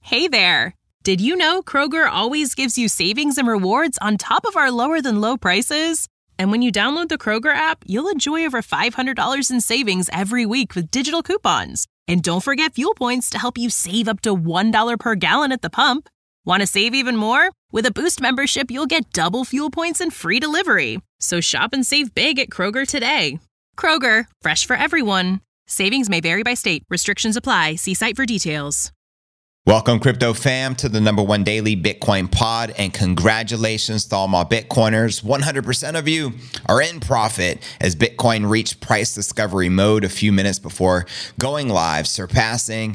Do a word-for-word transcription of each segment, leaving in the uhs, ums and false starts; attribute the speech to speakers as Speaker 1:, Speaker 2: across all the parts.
Speaker 1: Hey there! Did you know Kroger always gives you savings and rewards on top of our lower-than-low prices? And when you download the Kroger app, you'll enjoy over five hundred dollars in savings every week with digital coupons. And don't forget fuel points to help you save up to one dollar per gallon at the pump. Want to save even more? With a Boost membership, you'll get double fuel points and free delivery. So shop and save big at Kroger today. Kroger, fresh for everyone. Savings may vary by state. Restrictions apply. See site for details.
Speaker 2: Welcome, Crypto Fam, to the number one daily Bitcoin pod, and congratulations to all my Bitcoiners. one hundred percent of you are in profit as Bitcoin reached price discovery mode a few minutes before going live, surpassing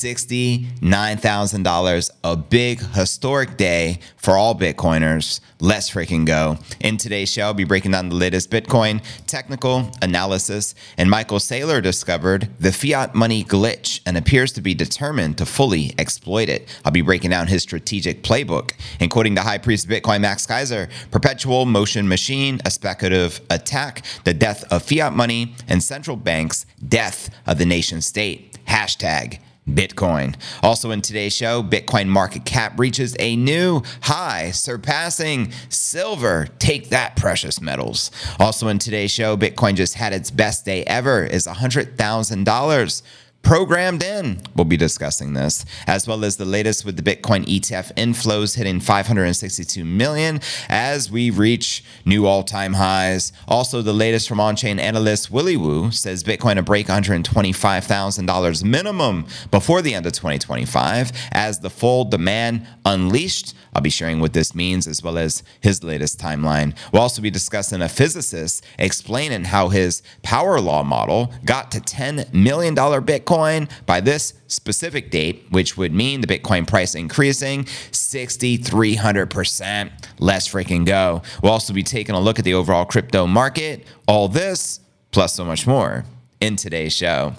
Speaker 2: sixty-nine thousand dollars, a big historic day for all Bitcoiners. Let's freaking go. In today's show, I'll be breaking down the latest Bitcoin technical analysis, and Michael Saylor discovered the fiat money glitch and appears to be determined to fully exploit it. I'll be breaking down his strategic playbook, and quoting the High Priest of Bitcoin, Max Keiser, perpetual motion machine, a speculative attack, the death of fiat money, and central banks, death of the nation state. Hashtag Bitcoin. Also in today's show, Bitcoin market cap reaches a new high, surpassing silver. Take that, precious metals. Also in today's show, Bitcoin just had its best day ever, is one hundred thousand dollars programmed in. We'll be discussing this, as well as the latest with the Bitcoin E T F inflows hitting five hundred sixty-two million as we reach new all-time highs. Also, the latest from on-chain analyst Willy Woo says Bitcoin will break one hundred twenty-five thousand dollars minimum before the end of twenty twenty-five as the full demand unleashed. I'll be sharing what this means, as well as his latest timeline. We'll also be discussing a physicist explaining how his power law model got to ten million dollars Bitcoin by this specific date, which would mean the Bitcoin price increasing six thousand three hundred percent. Let's freaking go. We'll also be taking a look at the overall crypto market. All this, plus so much more, in today's show.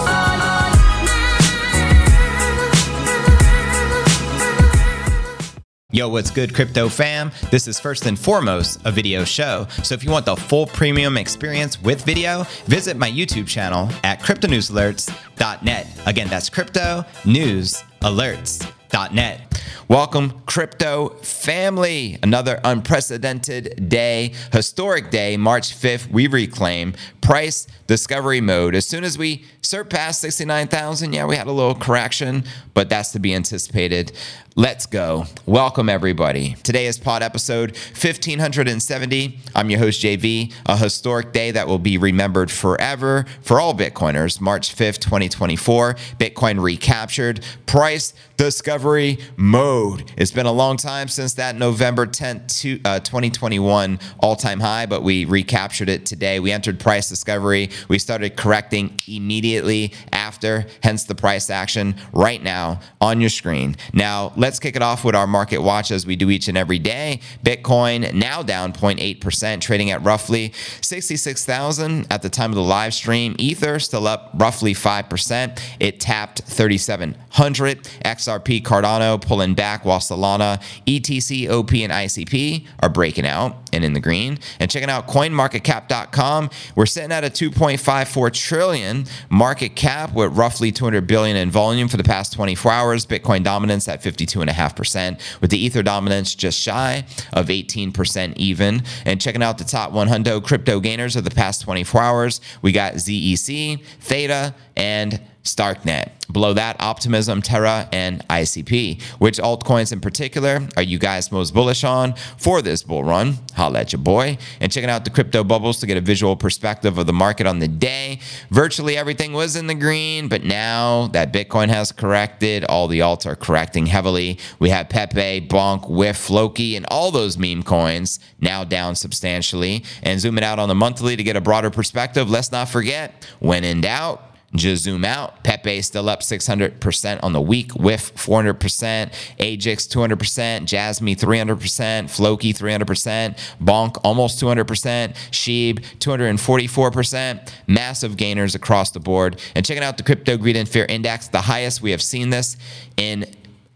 Speaker 2: Yo, what's good, Crypto Fam? This is first and foremost a video show. So if you want the full premium experience with video, visit my YouTube channel at crypto news alerts dot net. Again, that's crypto news alerts dot net. Welcome, crypto family. Another unprecedented day, historic day, March fifth, we reclaim price discovery mode. As soon as we surpassed sixty-nine thousand, yeah, we had a little correction, but that's to be anticipated. Let's go. Welcome, everybody. Today is pod episode fifteen seventy. I'm your host, J V. A historic day that will be remembered forever for all Bitcoiners. March fifth, twenty twenty-four. Bitcoin recaptured price discovery mode. It's been a long time since that November tenth, twenty twenty-one all-time high, but we recaptured it today. We entered price discovery. We started correcting immediately after, hence the price action right now on your screen. Now, let's kick it off with our market watch as we do each and every day. Bitcoin now down zero point eight percent, trading at roughly sixty-six thousand at the time of the live stream. Ether still up roughly five percent. It tapped thirty-seven hundred. X R P Cardano pulling back, while Solana, E T C, O P, and I C P are breaking out and in the green. And checking out coin market cap dot com, we're sitting at a two point five four trillion market cap with roughly two hundred billion in volume for the past twenty-four hours. Bitcoin dominance at fifty-two point five percent, with the Ether dominance just shy of eighteen percent even. And checking out the top one hundred crypto gainers of the past twenty-four hours, we got Z E C, Theta, and Starknet. Below that, Optimism, Terra, and I C P. Which altcoins in particular are you guys most bullish on for this bull run? Holla at your boy. And checking out the crypto bubbles to get a visual perspective of the market on the day. Virtually everything was in the green, but now that Bitcoin has corrected, all the alts are correcting heavily. We have Pepe, Bonk, Whiff, Loki, and all those meme coins now down substantially. And zooming out on the monthly to get a broader perspective, let's not forget, when in doubt, just zoom out. Pepe still up six hundred percent on the week. Whiff four hundred percent. Ajax two hundred percent. Jasmy three hundred percent. Floki three hundred percent. Bonk almost two hundred percent. Sheeb two hundred forty-four percent. Massive gainers across the board. And checking out the Crypto Greed and Fear Index, the highest we have seen this in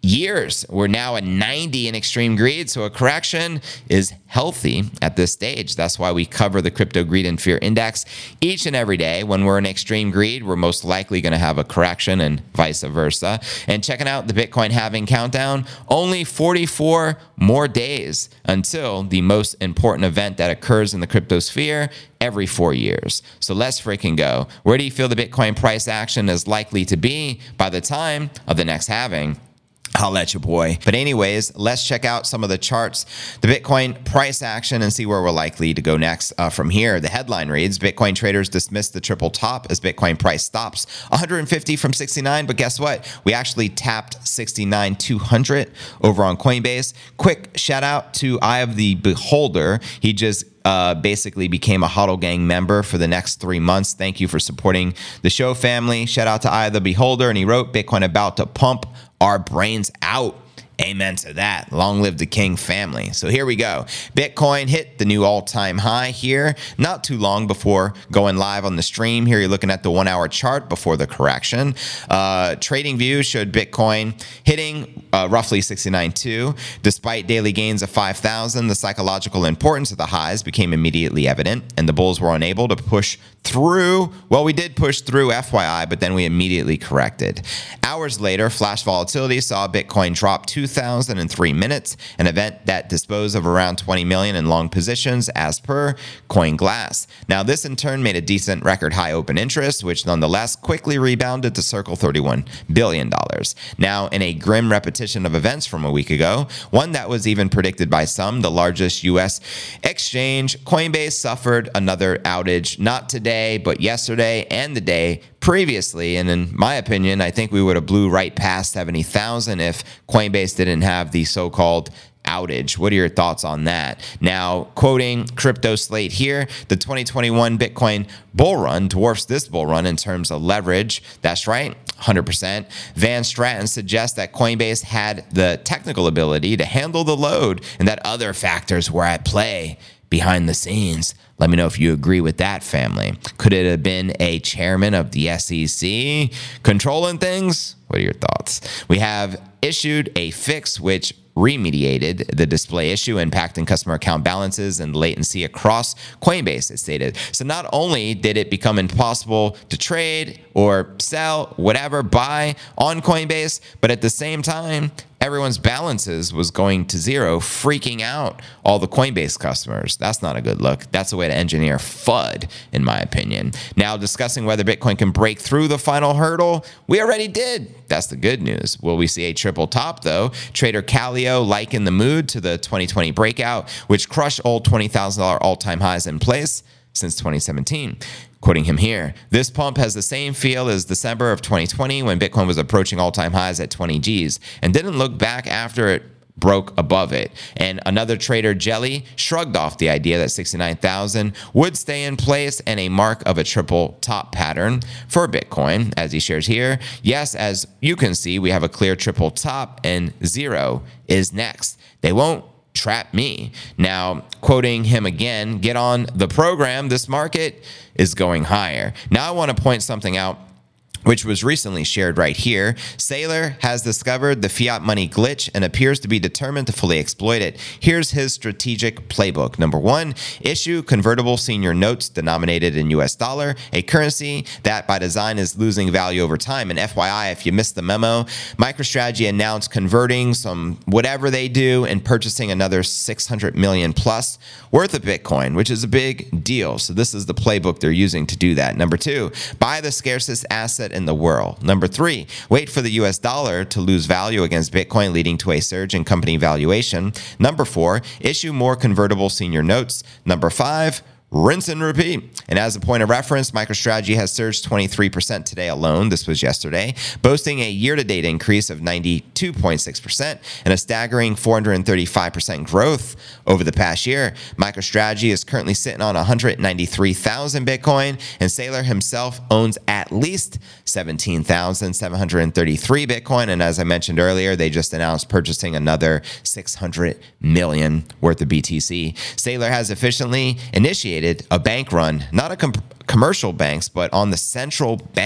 Speaker 2: years. We're now at ninety in extreme greed, so a correction is healthy at this stage. That's why we cover the Crypto Greed and Fear Index each and every day. When we're in extreme greed, we're most likely going to have a correction and vice versa. And checking out the Bitcoin halving countdown, only forty-four more days until the most important event that occurs in the crypto sphere every four years. So let's freaking go. Where do you feel the Bitcoin price action is likely to be by the time of the next halving? I'll let you, boy. But anyways, let's check out some of the charts, the Bitcoin price action, and see where we're likely to go next uh, from here. The headline reads, Bitcoin traders dismiss the triple top as Bitcoin price stops one hundred fifty from sixty-nine. But guess what? We actually tapped sixty-nine two hundred over on Coinbase. Quick shout out to Eye of the Beholder. He just Uh, basically became a HODL Gang member for the next three months. Thank you for supporting the show, family. Shout out to Eye of the Beholder. And he wrote, Bitcoin about to pump our brains out. Amen to that. Long live the King family. So here we go. Bitcoin hit the new all-time high here not too long before going live on the stream. Here you're looking at the one-hour chart before the correction. Uh, trading view showed Bitcoin hitting uh, roughly sixty-nine point two. Despite daily gains of five thousand, the psychological importance of the highs became immediately evident, and the bulls were unable to push through. Well, we did push through, F Y I, but then we immediately corrected. Hours later, flash volatility saw Bitcoin drop two thousand in three minutes, an event that disposed of around twenty million in long positions as per CoinGlass. Now, this in turn made a decent record high open interest, which nonetheless quickly rebounded to circle thirty-one billion dollars. Now, in a grim repetition of events from a week ago, one that was even predicted by some, the largest U S exchange, Coinbase suffered another outage, not today, but yesterday and the day previously. And in my opinion, I think we would have blew right past seventy thousand if Coinbase didn't have the so-called outage. What are your thoughts on that? Now, quoting Crypto Slate here, the twenty twenty-one Bitcoin bull run dwarfs this bull run in terms of leverage. That's right, one hundred percent. Van Stratton suggests that Coinbase had the technical ability to handle the load and that other factors were at play behind the scenes. Let me know if you agree with that, family. Could it have been a chairman of the S E C controlling things? What are your thoughts? We have issued a fix which remediated the display issue impacting customer account balances and latency across Coinbase, it stated. So not only did it become impossible to trade or sell, whatever, buy on Coinbase, but at the same time, everyone's balances was going to zero, freaking out all the Coinbase customers. That's not a good look. That's a way to engineer FUD, in my opinion. Now, discussing whether Bitcoin can break through the final hurdle, we already did. That's the good news. Will we see a triple top, though? Trader Calio likened the mood to the twenty twenty breakout, which crushed old twenty thousand dollars all-time highs in place since twenty seventeen. Quoting him here, this pump has the same feel as December of twenty twenty when Bitcoin was approaching all-time highs at twenty G's and didn't look back after it broke above it. And another trader, Jelly, shrugged off the idea that sixty-nine thousand would stay in place and a mark of a triple top pattern for Bitcoin, as he shares here. Yes, as you can see, we have a clear triple top and zero is next. They won't trap me. Now, quoting him again, get on the program. This market is going higher. Now, I want to point something out which was recently shared right here. Saylor has discovered the fiat money glitch and appears to be determined to fully exploit it. Here's his strategic playbook. Number one, issue convertible senior notes denominated in U S dollar, a currency that by design is losing value over time. And F Y I, if you missed the memo, MicroStrategy announced converting some whatever they do and purchasing another six hundred million plus worth of Bitcoin, which is a big deal. So this is the playbook they're using to do that. Number two, buy the scarcest asset in the world. Number three, wait for the U S dollar to lose value against Bitcoin, leading to a surge in company valuation. Number four, issue more convertible senior notes. Number five, rinse and repeat. And as a point of reference, MicroStrategy has surged twenty-three percent today alone. This was yesterday, boasting a year-to-date increase of ninety-two point six percent and a staggering four hundred thirty-five percent growth over the past year. MicroStrategy is currently sitting on one hundred ninety-three thousand Bitcoin, and Saylor himself owns at least seventeen thousand seven hundred thirty-three Bitcoin. And as I mentioned earlier, they just announced purchasing another six hundred million worth of B T C. Saylor has efficiently initiated a bank run, not a com- commercial banks, but on the central bank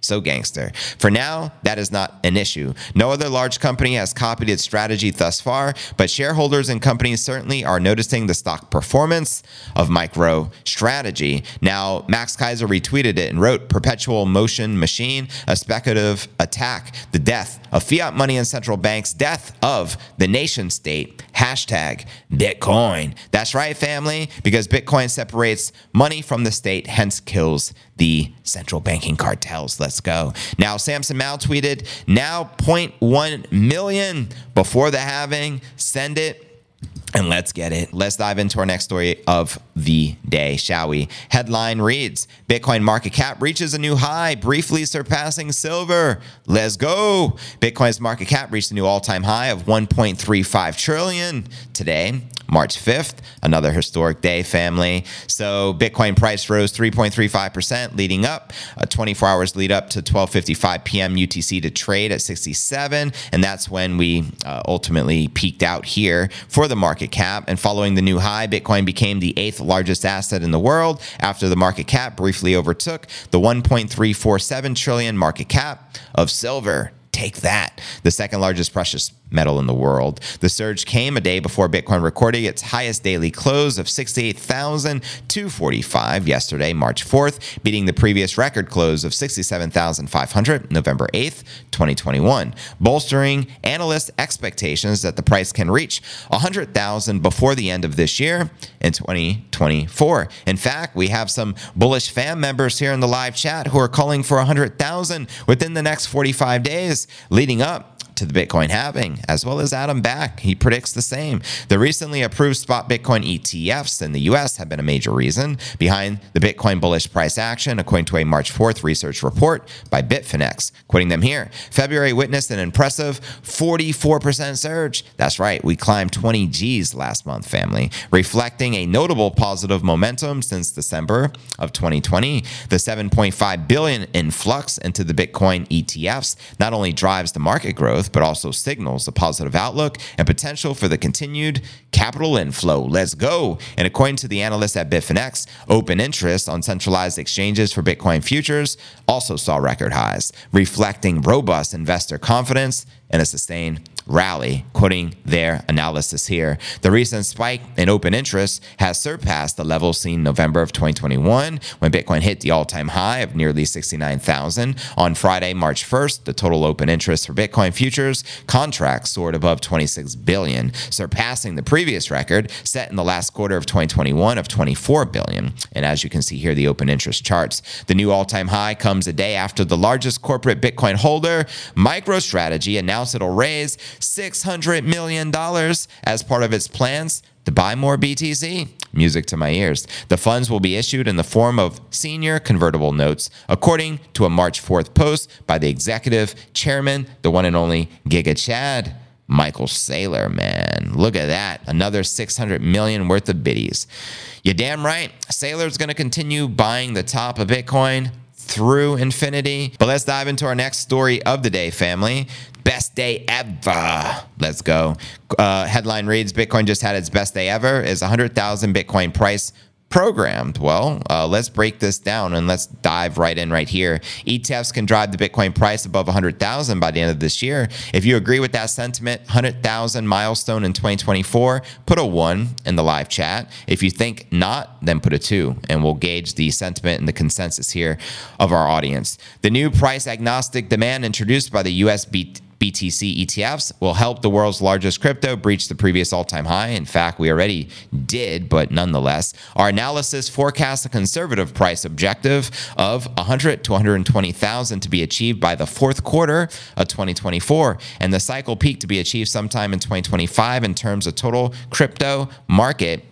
Speaker 2: So gangster. For now, that is not an issue. No other large company has copied its strategy thus far, but shareholders and companies certainly are noticing the stock performance of MicroStrategy. Now, Max Kaiser retweeted it and wrote, "Perpetual motion machine, a speculative attack, the death of fiat money and central banks, death of the nation state, hashtag Bitcoin." That's right, family, because Bitcoin separates money from the state, hence kills the central banking cartels. Let's go. Now, Samson Mao tweeted, now zero point one million before the halving. Send it. And let's get it. Let's dive into our next story of the day, shall we? Headline reads, Bitcoin market cap reaches a new high, briefly surpassing silver. Let's go. Bitcoin's market cap reached a new all-time high of one point three five trillion today, March fifth, another historic day, family. So Bitcoin price rose three point three five percent leading up, uh, twenty-four hours lead up to twelve fifty-five p.m. U T C to trade at sixty-seven. And that's when we uh, ultimately peaked out here for the market cap. And following the new high, Bitcoin became the eighth largest asset in the world after the market cap briefly overtook the one point three four seven trillion market cap of silver. Take that. The second largest precious metal in the world. The surge came a day before Bitcoin recorded its highest daily close of sixty-eight thousand two hundred forty-five yesterday, March fourth, beating the previous record close of sixty-seven thousand five hundred November eighth, twenty twenty-one, bolstering analyst expectations that the price can reach one hundred thousand before the end of this year in twenty twenty-four. In fact, we have some bullish fam members here in the live chat who are calling for one hundred thousand within the next forty-five days leading up to the Bitcoin halving, as well as Adam Back. He predicts the same. The recently approved spot Bitcoin E T Fs in the U S have been a major reason behind the Bitcoin bullish price action, according to a March fourth research report by Bitfinex. Quoting them here, February witnessed an impressive forty-four percent surge. That's right, we climbed twenty G's last month, family, reflecting a notable positive momentum since December of twenty twenty. The seven point five billion influx into the Bitcoin E T Fs not only drives the market growth, but also signals a positive outlook and potential for the continued capital inflow. Let's go. And according to the analysts at Bitfinex, open interest on centralized exchanges for Bitcoin futures also saw record highs, reflecting robust investor confidence and a sustained rally. Quoting their analysis here, the recent spike in open interest has surpassed the level seen November of twenty twenty-one when Bitcoin hit the all-time high of nearly sixty-nine thousand. On Friday, March first, the total open interest for Bitcoin futures contracts soared above twenty-six billion, surpassing the previous record set in the last quarter of twenty twenty-one of twenty-four billion. And as you can see here, the open interest charts, the new all-time high comes a day after the largest corporate Bitcoin holder, MicroStrategy, announced it'll raise six hundred million dollars as part of its plans to buy more B T C. Music to my ears. The funds will be issued in the form of senior convertible notes, according to a March fourth post by the executive chairman, the one and only Giga Chad, Michael Saylor, man. Look at that. Another six hundred million dollars worth of biddies. You're damn right. Saylor's going to continue buying the top of Bitcoin through infinity. But let's dive into our next story of the day, family. Best day ever. Let's go. Uh, headline reads, Bitcoin just had its best day ever. Is one hundred thousand Bitcoin price programmed? Well, uh, let's break this down and let's dive right in right here. E T Fs can drive the Bitcoin price above one hundred thousand by the end of this year. If you agree with that sentiment, one hundred thousand milestone in twenty twenty-four, put a one in the live chat. If you think not, then put a two, and we'll gauge the sentiment and the consensus here of our audience. The new price agnostic demand introduced by the U S B T C E T Fs will help the world's largest crypto breach the previous all-time high. In fact, we already did, but nonetheless, our analysis forecasts a conservative price objective of one hundred to one hundred twenty thousand to be achieved by the fourth quarter of twenty twenty-four, and the cycle peak to be achieved sometime in twenty twenty-five in terms of total crypto market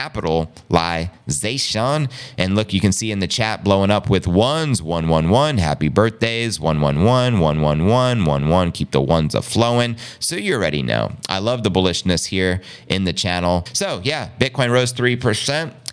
Speaker 2: capitalization. And look, you can see in the chat blowing up with ones, one one one, happy birthdays, one one one, one one one, one one, keep the ones a-flowing. So you already know. I love the bullishness here in the channel. So yeah, Bitcoin rose three percent.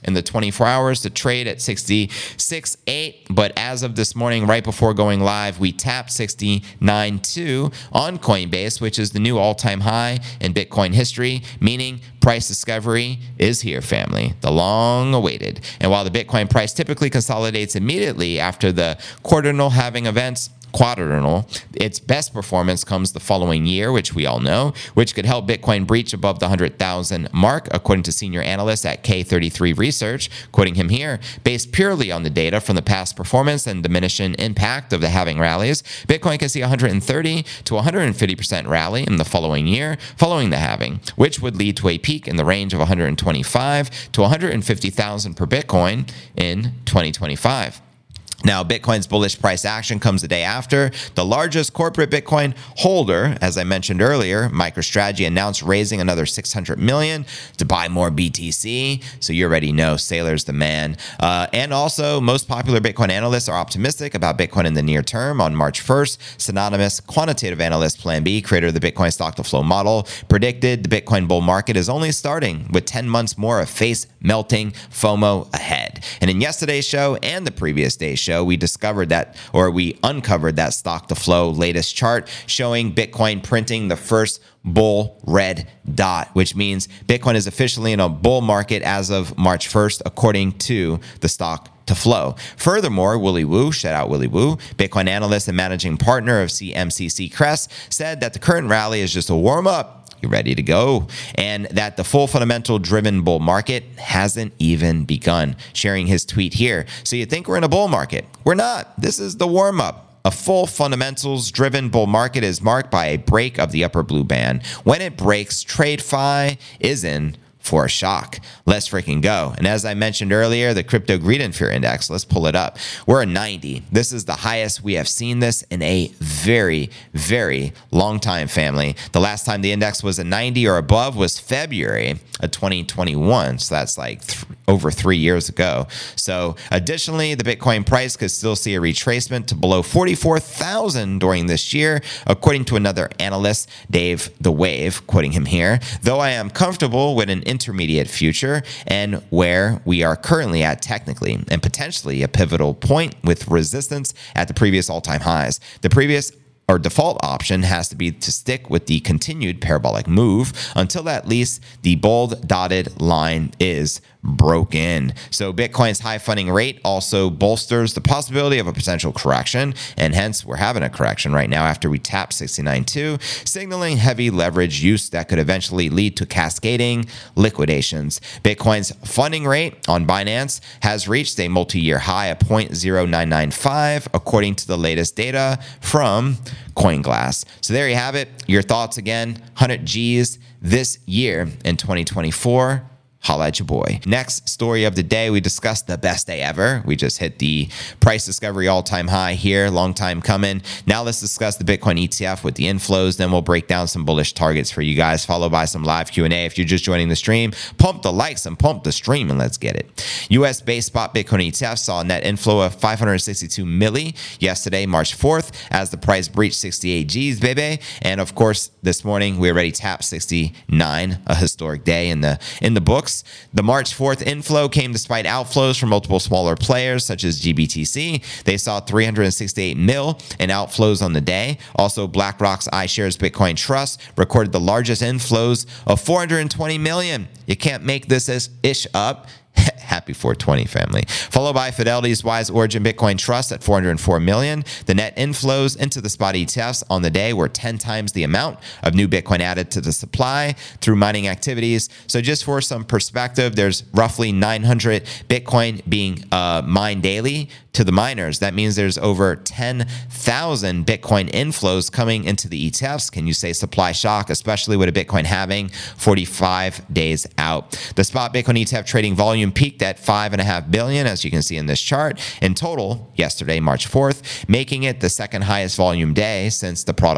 Speaker 2: in the twenty-four hours to trade at sixty-six point eight. But as of this morning, right before going live, we tapped sixty-nine point two on Coinbase, which is the new all-time high in Bitcoin history, meaning price discovery is here, family, the long awaited. And while the Bitcoin price typically consolidates immediately after the quadrennial halving events, quadrennial, its best performance comes the following year, which we all know, which could help Bitcoin breach above the one hundred thousand mark, according to senior analyst at K thirty-three Research, quoting him here, based purely on the data from the past performance and diminishing impact of the halving rallies, Bitcoin can see one hundred thirty to one hundred fifty percent rally in the following year following the halving, which would lead to a peak in the range of one hundred twenty-five to one hundred fifty thousand per Bitcoin in twenty twenty-five. Now, Bitcoin's bullish price action comes the day after the largest corporate Bitcoin holder, as I mentioned earlier, MicroStrategy, announced raising another six hundred million dollars to buy more B T C. So you already know Saylor's the man. Uh, and also, most popular Bitcoin analysts are optimistic about Bitcoin in the near term. On March first, synonymous quantitative analyst Plan B, creator of the Bitcoin stock-to-flow model, predicted the Bitcoin bull market is only starting with ten months more of face-melting FOMO ahead. And in yesterday's show and the previous day's show, we discovered that, or we uncovered that stock to flow latest chart showing Bitcoin printing the first bull red dot, which means Bitcoin is officially in a bull market as of March first, according to the stock to flow. Furthermore, Willy Woo, shout out Willy Woo, Bitcoin analyst and managing partner of C M C C Crest, said that the current rally is just a warm up. You're ready to go, and that the full fundamental driven bull market hasn't even begun, sharing his tweet here. So you think we're in a bull market? We're not. This is the warm up. A full fundamentals driven bull market is marked by a break of the upper blue band. When it breaks, TradeFi is in for a shock. Let's freaking go. And as I mentioned earlier, the Crypto Greed and Fear Index, let's pull it up. We're at ninety. This is the highest we have seen this in a very, very long time, family. The last time the index was at ninety or above was February of twenty twenty-one. So that's like th- over three years ago. So additionally, the Bitcoin price could still see a retracement to below forty-four thousand during this year, according to another analyst, Dave the Wave, quoting him here. Though I am comfortable with an intermediate future and where we are currently at technically, and potentially a pivotal point with resistance at the previous all-time highs. The previous or default option has to be to stick with the continued parabolic move until at least the bold dotted line is broken. So Bitcoin's high funding rate also bolsters the possibility of a potential correction, and hence we're having a correction right now after we tap sixty-nine point two, signaling heavy leverage use that could eventually lead to cascading liquidations. Bitcoin's funding rate on Binance has reached a multi-year high of zero point zero nine nine five, according to the latest data from CoinGlass. So there you have it. Your thoughts again, one hundred G's this year in twenty twenty-four. Holla at your boy. Next story of the day, we discussed the best day ever. We just hit the price discovery all-time high here, long time coming. Now let's discuss the Bitcoin E T F with the inflows. Then we'll break down some bullish targets for you guys, followed by some live Q and A. If you're just joining the stream, pump the likes and pump the stream and let's get it. U S-based spot Bitcoin E T F saw a net inflow of five hundred sixty-two milli yesterday, March fourth, as the price breached sixty-eight G's, baby. And of course, this morning we already tapped sixty-nine, a historic day in the in the books. The March fourth inflow came despite outflows from multiple smaller players such as G B T C. They saw three hundred sixty-eight mil in outflows on the day. Also, BlackRock's iShares Bitcoin Trust recorded the largest inflows of four hundred twenty million. You can't make this as ish up. Happy four twenty, family. Followed by Fidelity's Wise Origin Bitcoin Trust at four hundred four million. The net inflows into the spot E T Fs on the day were ten times the amount of new Bitcoin added to the supply through mining activities. So just for some perspective, there's roughly nine hundred Bitcoin being uh, mined daily to the miners. That means there's over ten thousand Bitcoin inflows coming into the E T Fs. Can you say supply shock, especially with a Bitcoin halving forty-five days out? The spot Bitcoin E T F trading volume peaked at five and a half billion, as you can see in this chart, in total yesterday, March fourth, making it the second highest volume day since the product's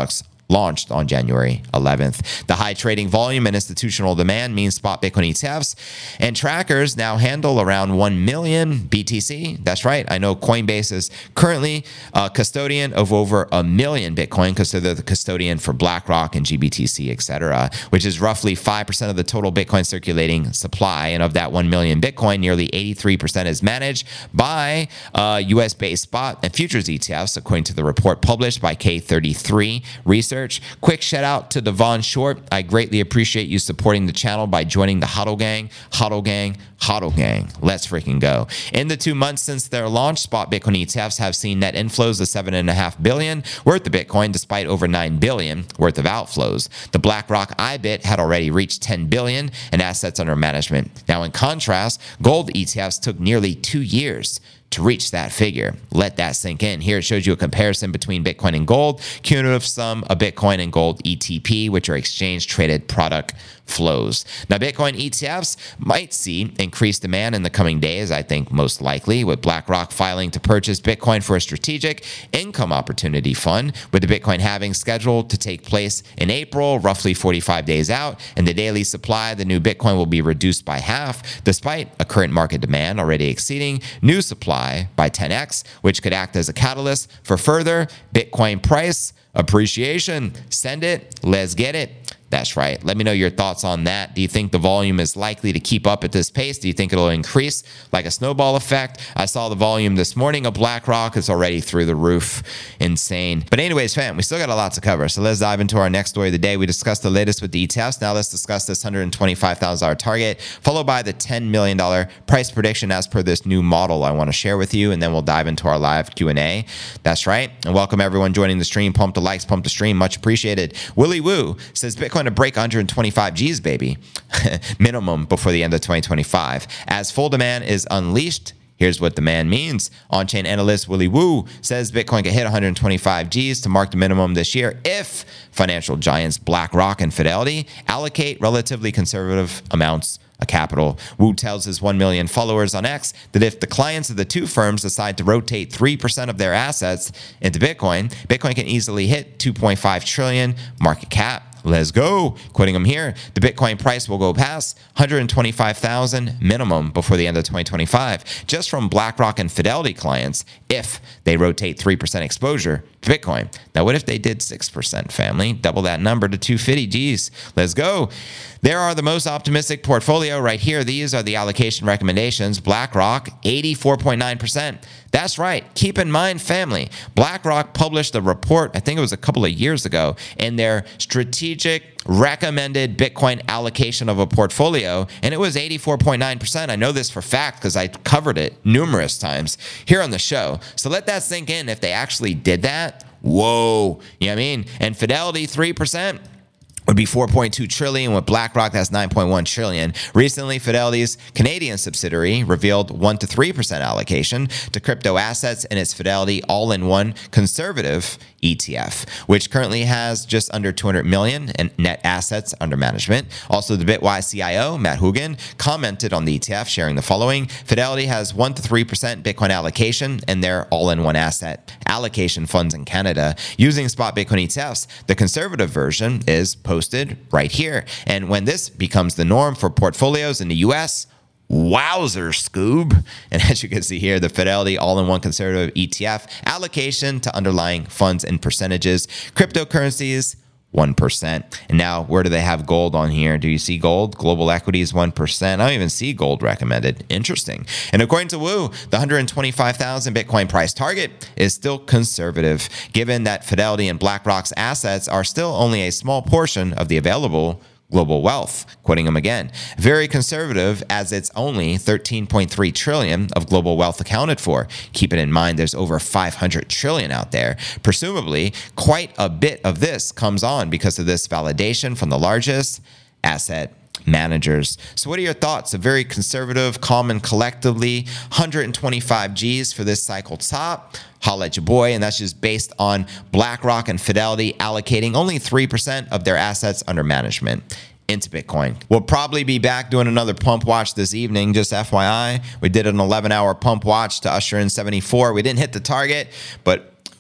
Speaker 2: launched on January eleventh. The high trading volume and institutional demand means spot Bitcoin E T Fs and trackers now handle around one million B T C. That's right. I know Coinbase is currently a custodian of over a million Bitcoin because they're the custodian for BlackRock and G B T C, et cetera, which is roughly five percent of the total Bitcoin circulating supply. And of that one million Bitcoin, nearly eighty-three percent is managed by uh, U S-based spot and futures E T Fs, according to the report published by K thirty-three Research. Quick shout out to Devon Short. I greatly appreciate you supporting the channel by joining the HODL Gang, HODL Gang, HODL Gang. Let's freaking go. In the two months since their launch, spot Bitcoin E T Fs have seen net inflows of seven point five billion dollars worth of Bitcoin, despite over nine billion dollars worth of outflows. The BlackRock I B I T had already reached ten billion dollars in assets under management. Now, in contrast, gold E T Fs took nearly two years to reach that figure. Let that sink in. Here it shows you a comparison between Bitcoin and gold, cumulative sum of Bitcoin and gold E T P, which are exchange traded product flows. Now, Bitcoin E T Fs might see increased demand in the coming days, I think most likely, with BlackRock filing to purchase Bitcoin for a strategic income opportunity fund, with the Bitcoin halving scheduled to take place in April, roughly forty-five days out, and the daily supply of the new Bitcoin will be reduced by half, despite a current market demand already exceeding new supply by ten x, which could act as a catalyst for further Bitcoin price appreciation. Send it. Let's get it. That's right. Let me know your thoughts on that. Do you think the volume is likely to keep up at this pace? Do you think it'll increase like a snowball effect? I saw the volume this morning of BlackRock. It's already through the roof. Insane. But anyways, fam, we still got a lot to cover. So let's dive into our next story of the day. We discussed the latest with the E T Fs. Now let's discuss this one hundred twenty-five thousand dollars target, followed by the ten million dollars price prediction as per this new model I want to share with you. And then we'll dive into our live Q and A. That's right. And welcome everyone joining the stream. Pump the likes, pump the stream. Much appreciated. Willie Woo says Bitcoin to break one hundred twenty-five G's, baby, minimum before the end of twenty twenty-five. As full demand is unleashed, here's what demand means. On-chain analyst Willie Woo says Bitcoin can hit one hundred twenty-five G's to mark the minimum this year if financial giants BlackRock and Fidelity allocate relatively conservative amounts of capital. Woo tells his one million followers on X that if the clients of the two firms decide to rotate three percent of their assets into Bitcoin, Bitcoin can easily hit two point five trillion market cap. Let's go. Quoting him here, the Bitcoin price will go past one hundred twenty-five thousand minimum before the end of twenty twenty-five, just from BlackRock and Fidelity clients if they rotate three percent exposure to Bitcoin. Now, what if they did six percent, family? Double that number to two hundred fifty G's. Let's go. There are the most optimistic portfolio right here. These are the allocation recommendations. BlackRock, eighty-four point nine percent. That's right. Keep in mind, family, BlackRock published a report, I think it was a couple of years ago, in their strategic recommended Bitcoin allocation of a portfolio, and it was eighty-four point nine percent. I know this for fact because I covered it numerous times here on the show. So let that sink in. If they actually did that, whoa, you know what I mean? And Fidelity, three percent. Would be four point two trillion. With BlackRock, that's nine point one trillion. Recently, Fidelity's Canadian subsidiary revealed one to three percent allocation to crypto assets in its Fidelity all-in-one conservative E T F, which currently has just under two hundred million in net assets under management. Also, the Bitwise C I O, Matt Hougan, commented on the E T F, sharing the following. Fidelity has one to three percent Bitcoin allocation in their all-in-one asset allocation funds in Canada. Using spot Bitcoin E T Fs, the conservative version is posted right here. And when this becomes the norm for portfolios in the U S, wowzer, Scoob. And as you can see here, the Fidelity all-in-one conservative E T F allocation to underlying funds and percentages, cryptocurrencies, one percent. And now, where do they have gold on here? Do you see gold? Global equities, one percent. I don't even see gold recommended. Interesting. And according to Woo, the one hundred twenty-five thousand Bitcoin price target is still conservative, given that Fidelity and BlackRock's assets are still only a small portion of the available global wealth. Quoting him again, very conservative, as it's only thirteen point three trillion of global wealth accounted for. Keep it in mind, there's over five hundred trillion out there. Presumably, quite a bit of this comes on because of this validation from the largest asset managers. So what are your thoughts? A very conservative, calm and collectively one hundred twenty-five G's for this cycle top. Holla at your boy. And that's just based on BlackRock and Fidelity allocating only three percent of their assets under management into Bitcoin. We'll probably be back doing another pump watch this evening. Just F Y I, we did an eleven hour pump watch to usher in seventy-four. We didn't hit the target, but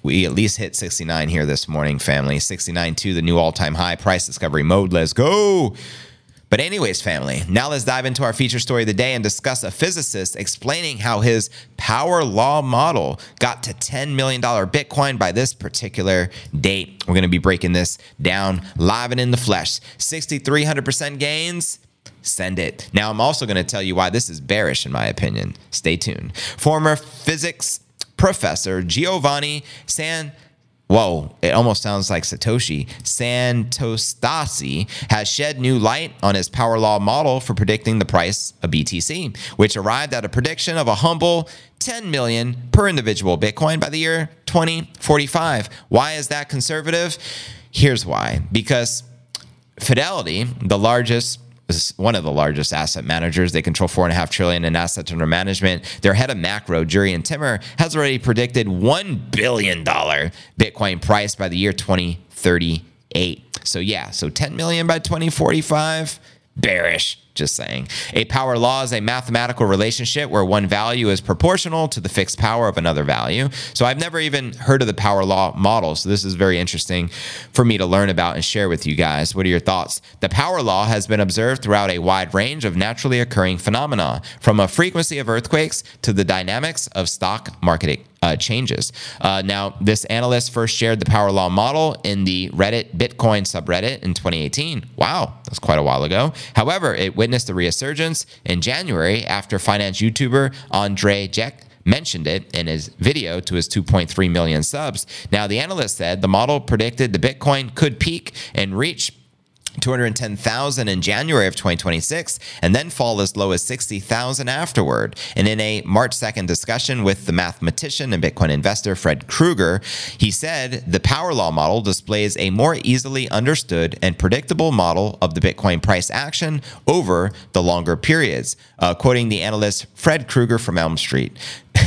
Speaker 2: we at least hit sixty-nine here this morning, family. sixty-nine to the new all-time high. Price discovery mode. Let's go. But anyways, family, now let's dive into our feature story of the day and discuss a physicist explaining how his power law model got to ten million dollars Bitcoin by this particular date. We're going to be breaking this down live and in the flesh. six thousand three hundred percent gains. Send it. Now, I'm also going to tell you why this is bearish, in my opinion. Stay tuned. Former physics professor Giovanni San... Whoa, it almost sounds like Satoshi. Santostasi has shed new light on his power law model for predicting the price of B T C, which arrived at a prediction of a humble ten million per individual Bitcoin by the year twenty forty-five. Why is that conservative? Here's why. Because Fidelity, the largest is one of the largest asset managers. They control four and a half trillion in assets under management. Their head of macro, Jurrien Timmer, has already predicted one billion dollars Bitcoin price by the year twenty thirty-eight. So yeah, so ten million by twenty forty-five, bearish. Just saying. A power law is a mathematical relationship where one value is proportional to the fixed power of another value. So I've never even heard of the power law model. So this is very interesting for me to learn about and share with you guys. What are your thoughts? The power law has been observed throughout a wide range of naturally occurring phenomena, from a frequency of earthquakes to the dynamics of stock market uh, changes. Uh, now, this analyst first shared the power law model in the Reddit Bitcoin subreddit in twenty eighteen. Wow, that's quite a while ago. However, it witnessed a resurgence in January after finance YouTuber Andre Jack mentioned it in his video to his two point three million subs. Now, the analyst said the model predicted the Bitcoin could peak and reach two hundred ten thousand in January of twenty twenty-six and then fall as low as sixty thousand afterward. And in a March second discussion with the mathematician and Bitcoin investor Fred Krueger, he said the power law model displays a more easily understood and predictable model of the Bitcoin price action over the longer periods. Uh, quoting the analyst Fred Krueger from Elm Street.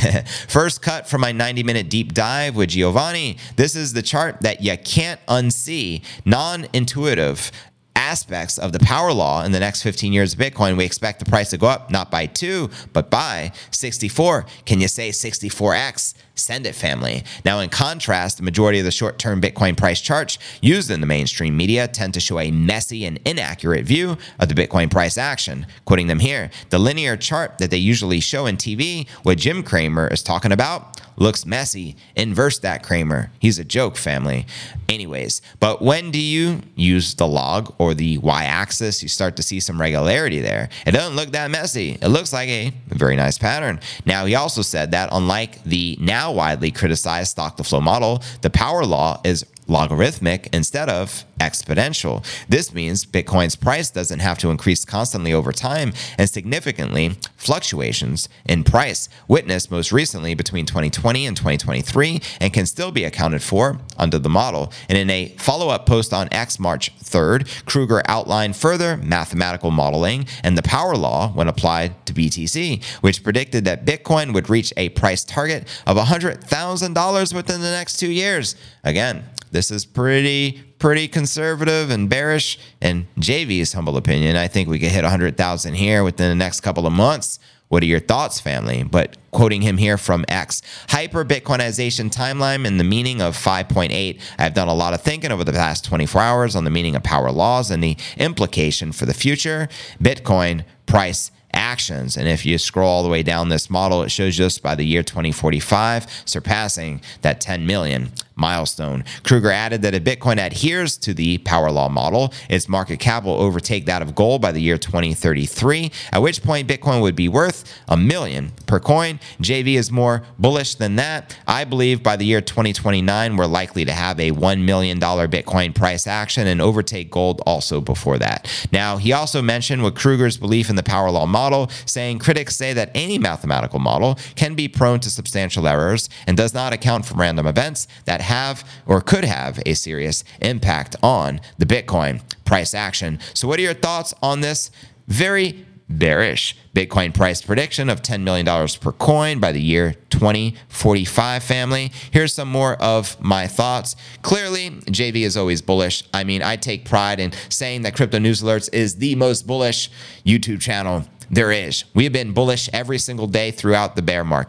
Speaker 2: First cut from my ninety minute deep dive with Giovanni. This is the chart that you can't unsee. Non-intuitive aspects of the power law in the next fifteen years of Bitcoin. We expect the price to go up, not by two, but by sixty-four. Can you say sixty-four x? Send it, family. Now, in contrast, the majority of the short-term Bitcoin price charts used in the mainstream media tend to show a messy and inaccurate view of the Bitcoin price action. Quoting them here, the linear chart that they usually show in T V, what Jim Cramer is talking about, looks messy. Inverse that, Cramer. He's a joke, family. Anyways, but when do you use the log or the y-axis, you start to see some regularity there. It doesn't look that messy. It looks like a very nice pattern. Now, he also said that unlike the now widely criticized stock-to-flow model, the power law is logarithmic instead of exponential. This means Bitcoin's price doesn't have to increase constantly over time, and significantly fluctuations in price witnessed most recently between twenty twenty and twenty twenty-three and can still be accounted for under the model. And in a follow-up post on X March third, Krueger outlined further mathematical modeling and the power law when applied to B T C, which predicted that Bitcoin would reach a price target of one hundred thousand dollars within the next two years. Again, this is pretty, pretty conservative and bearish. In J V's humble opinion, I think we could hit one hundred thousand here within the next couple of months. What are your thoughts, family? But quoting him here from X, hyper-Bitcoinization timeline and the meaning of five point eight. I've done a lot of thinking over the past twenty-four hours on the meaning of power laws and the implication for the future Bitcoin price actions. And if you scroll all the way down this model, it shows just by the year twenty forty-five, surpassing that ten million milestone. Krueger added that if Bitcoin adheres to the power law model, its market cap will overtake that of gold by the year twenty thirty-three, at which point Bitcoin would be worth a million per coin. J V is more bullish than that. I believe by the year twenty twenty-nine, we're likely to have a one million dollars Bitcoin price action and overtake gold also before that. Now, he also mentioned with Krueger's belief in the power law model, saying critics say that any mathematical model can be prone to substantial errors and does not account for random events that have or could have a serious impact on the Bitcoin price action. So what are your thoughts on this very bearish Bitcoin price prediction of ten million dollars per coin by the year twenty forty-five, family? Here's some more of my thoughts. Clearly, J V is always bullish. I mean, I take pride in saying that Crypto News Alerts is the most bullish YouTube channel there is. We have been bullish every single day throughout the bear market.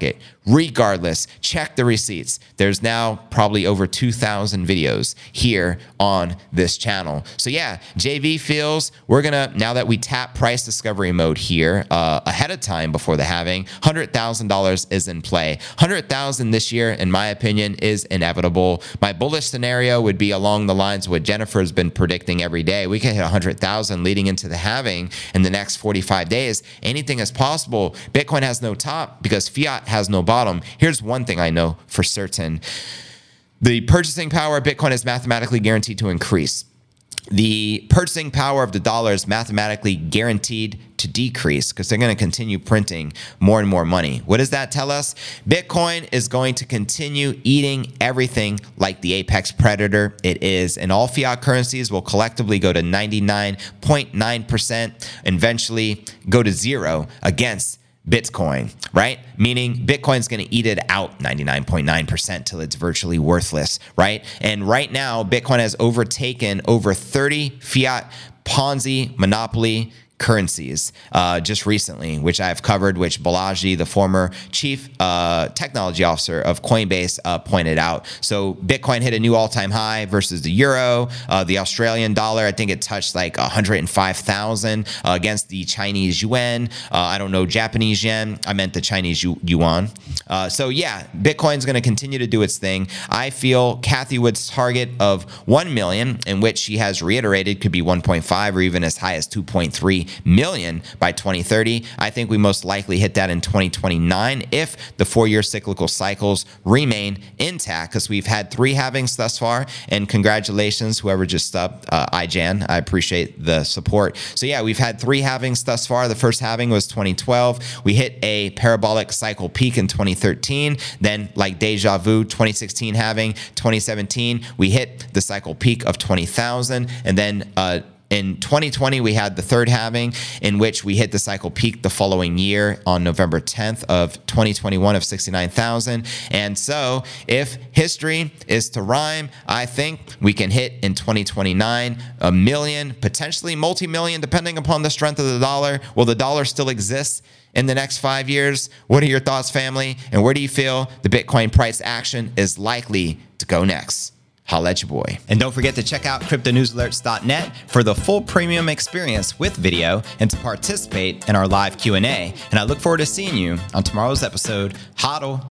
Speaker 2: Regardless, check the receipts. There's now probably over two thousand videos here on this channel. So yeah, J V feels we're gonna, now that we tap price discovery mode here uh, ahead of time before the halving, one hundred thousand dollars is in play. one hundred thousand dollars this year, in my opinion, is inevitable. My bullish scenario would be along the lines of what Jennifer's been predicting every day. We can hit one hundred thousand leading into the halving in the next forty-five days. Anything is possible. Bitcoin has no top because fiat has no bottom. Here's one thing I know for certain. The purchasing power of Bitcoin is mathematically guaranteed to increase. The purchasing power of the dollar is mathematically guaranteed to decrease because they're going to continue printing more and more money. What does that tell us? Bitcoin is going to continue eating everything like the apex predator it is, and all fiat currencies will collectively go to ninety-nine point nine percent and eventually go to zero against Bitcoin, right? Meaning Bitcoin's going to eat it out ninety-nine point nine percent till it's virtually worthless, right? And right now, Bitcoin has overtaken over thirty fiat Ponzi monopoly currencies uh, just recently, which I've covered, which Balaji, the former chief uh, technology officer of Coinbase, uh, pointed out. So Bitcoin hit a new all-time high versus the euro, uh, the Australian dollar. I think it touched like one hundred five thousand uh, against the Chinese yuan. Uh, I don't know Japanese yen. I meant the Chinese yu- yuan. Uh, so yeah, Bitcoin's going to continue to do its thing. I feel Cathie Wood's target of one million, in which she has reiterated could be one point five or even as high as two point three million by twenty thirty. I think we most likely hit that in twenty twenty-nine if the four-year cyclical cycles remain intact, because we've had three halvings thus far, and congratulations whoever just subbed, uh, iJan. I appreciate the support. So yeah, we've had three halvings thus far. The first halving was twenty twelve. We hit a parabolic cycle peak in twenty thirteen. Then, like deja vu, twenty sixteen halving, twenty seventeen, we hit the cycle peak of twenty thousand, and then uh, in twenty twenty, we had the third halving, in which we hit the cycle peak the following year on November tenth of twenty twenty-one of sixty-nine thousand. And so if history is to rhyme, I think we can hit in twenty twenty-nine a million, potentially multi-million, depending upon the strength of the dollar. Will the dollar still exist in the next five years? What are your thoughts, family? And where do you feel the Bitcoin price action is likely to go next? Holla at your boy. And don't forget to check out crypto news alerts dot net for the full premium experience with video and to participate in our live Q and A. And I look forward to seeing you on tomorrow's episode. Hodl.